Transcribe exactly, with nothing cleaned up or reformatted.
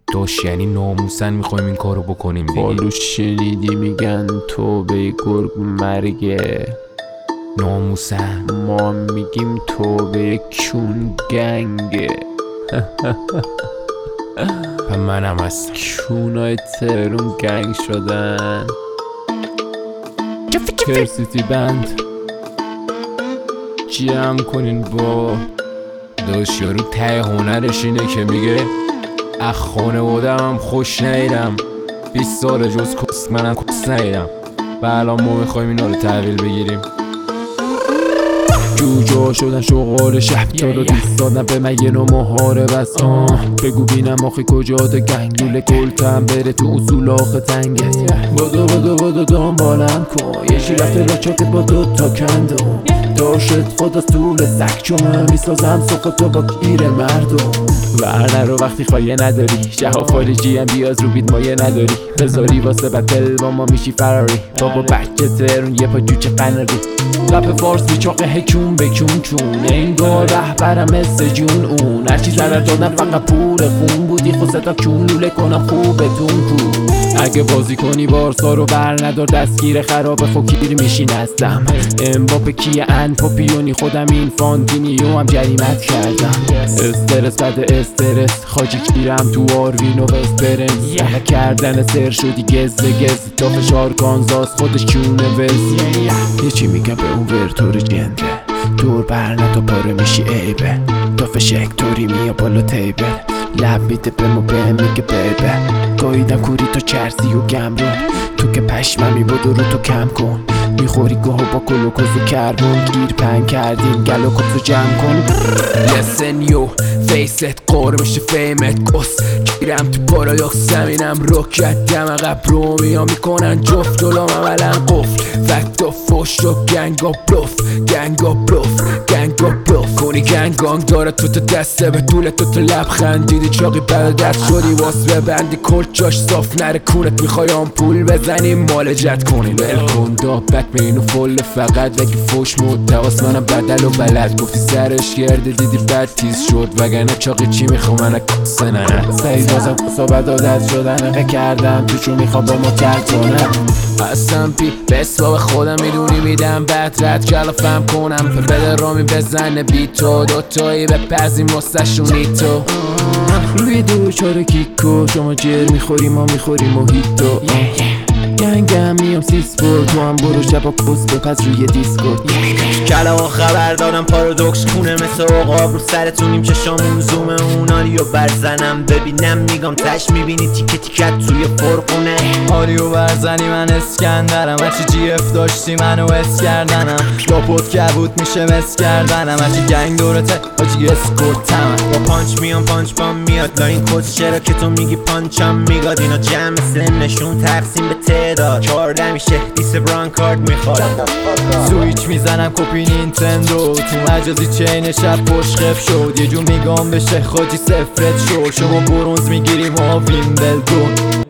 داشت یعنی ناموسن میخوایم این کارو بکنیم دیگه. حالو شنیدی میگن توبه گرگ مرگه، ناموسن ما میگیم توبه کون گنگه. و منم از کونای تهرون گنگ شدن. کرسیتی بند جمع کنین با داشت یارو ته هنرش اینه که میگه اخ خانوادم هم خوش نیدم، بیست سال جز کس منم کس نیدم و الان ما میخوایم اینا رو تحویل بگیریم. جوجا شدن شغال شب تا رو دوست دادن به من یه نوع محارب است. آه بگو بینم آخی کجا ده گنگ لوله کلتم بره تو اصول آخه تنگت. بدو بدو بدو دنبالم کن یه چی رفته لچاکت با دوتا کندم. داشت خود از طول سک چون میسازم سخت تو با گیر مردم. ورنه رو وقتی خواهیه نداری جها فالجی هم بیاز رو بیت مایه نداری. بذاری واسه بطل با ما میشی فراری. بابا بچه ترون یه پا جوچه قناری. رپ فارس بیچاقه هکون بکون چون انگار رهبرم مثل جون اون. هرچی ضرر دادم فقط پول خون بودی خود ستا کون لوله کنم خوبتون کو. اگه بازی کنی بارسا رو بر ندار دستگیر خراب فکیر میشین هستم. امباپه کیه ان پاپیونی خودم این فانتینیو هم جریمت کردم. استرس بده استرس خاجی کیرم تو آروین و وسترنز. yeah. کردن سر شدی گز گز تا فشار کانزاس خودش کونه وز. yeah. یه چی میگم به اون ورتور جنده دور برنه تا پاره میشی عیبه. تا فشکتوری میا بالا تیبل لب میده به ما به میگه بیبه. گاییدم کوری تو چرسی و گمرون تو که پشممی بودو رو تو کم کن. میخوری گاهو با گلوکوز و کربون گیر پنگ کردیم گلوکوز رو جمع کن. لسن یو فیست قور میشه فیمت قص گیرم تو پارایاخ زمینم روکت دم عقب رو میا میکنن جفت جلوم عملا قفل. فکت و فش و گنگا بلوف گنگا بلوف گنگا بلوف کنی گنگانگ داره تو تو دسته به طول تو تو لبخند دیدی چاقی بعد دست شدی واس ببندی کل جاش صاف نره کونت میخوای آمپول بزنی مال جد کنی ول کن دابک بینو فل فقط وگی فش متواس منم بدل و بلد گفتی سرش گرده دیدی بد تیز شد وگرنه چاقی چی میخوا من کسه ننه سعید بازم کسا بد عادت شدن اقه کردم توشو میخوا با ما کرد کنم. هستم پی بسوا به خودم میدونی میدم بعد رد کلافم کنم بده رامی بزنه بی تو دوتایی به پزی مستشونی تو. روی دوچار کیکو شما جر میخوری ما میخوریم موهیتو. گنگم میام سیسپور تو هم برو شبا کس بپس روی دیسکورد. کلا و خبر دادم پارادوکس کونه مثل عقاب رو سرتونیم چشامون زوم اون آریو برزنم ببینم میگم تش میبینی تیکه تیکت توی فرقونه. آریو برزنی من اسکندرم هرچی جی اف داشتی منو اس کردنم. داپوت کبوت میشه مس کردنم هرچی گنگ دورته حاجی اسکورتم. با پانچ میام پانچ بام میاد لا این کس چرا که تو میگی پانچم میگاد. اینا جمع مثل نشون تقسیم به تعداد چارده میشه دیس بران کارد میخواد. سویچ میزنم کپی نینتندو تو مجازی چین شب پشت خف شد. یه جور میگم بشه خاجی سفرت شد شما برونز میگیریم و ویمبلدون.